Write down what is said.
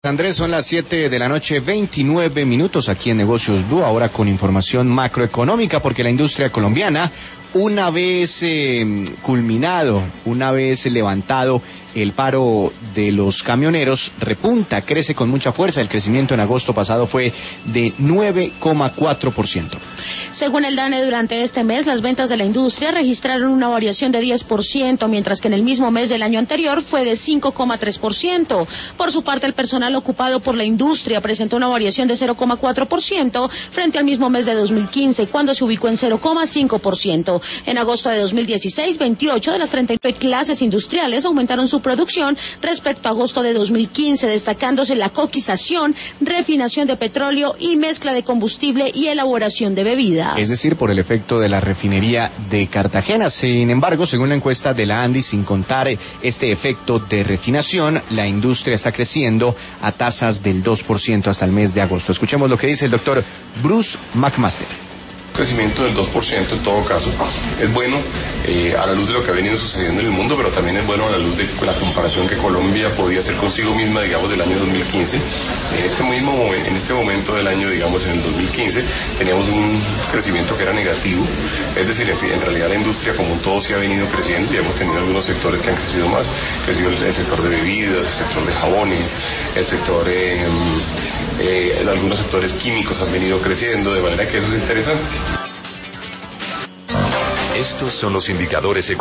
Andrés, son las 7 de la noche, 29 minutos aquí en Negocios Blue, ahora con información macroeconómica, porque la industria colombiana, una vez culminado, una vez levantado el paro de los camioneros, repunta, crece con mucha fuerza. El crecimiento en agosto pasado fue de 9,4%. Según el DANE, durante este mes, las ventas de la industria registraron una variación de 10%, mientras que en el mismo mes del año anterior fue de 5,3%. Por su parte, el personal ocupado por la industria presentó una variación de 0,4% frente al mismo mes de 2015, cuando se ubicó en 0,5%. En agosto de 2016, 28 de las 39 clases industriales aumentaron su producción respecto a agosto de 2015, destacándose la coquización, refinación de petróleo y mezcla de combustible y elaboración de bebidas. Es decir, por el efecto de la refinería de Cartagena. Sin embargo, según la encuesta de la ANDI, sin contar este efecto de refinación, la industria está creciendo a tasas del 2% hasta el mes de agosto. Escuchemos lo que dice el doctor Bruce McMaster. Crecimiento del 2% en todo caso es bueno a la luz de lo que ha venido sucediendo en el mundo, pero también es bueno a la luz de la comparación que Colombia podía hacer consigo misma, digamos, del año 2015. En este momento del año, digamos, en el 2015, teníamos un crecimiento que era negativo, es decir, en realidad la industria como un todo sí ha venido creciendo y hemos tenido algunos sectores que han crecido más, crecido el sector de bebidas, el sector de jabones, el sector algunos sectores químicos han venido creciendo, de manera que eso es interesante. Estos son los indicadores económicos